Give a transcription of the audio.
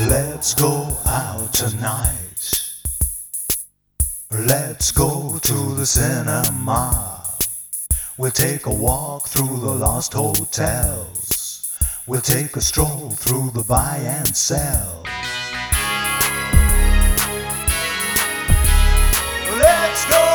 Let's go out tonight. Let's go to the cinema. We'll take a walk through the lost hotels. We'll take a stroll through the buy and sell. Let's go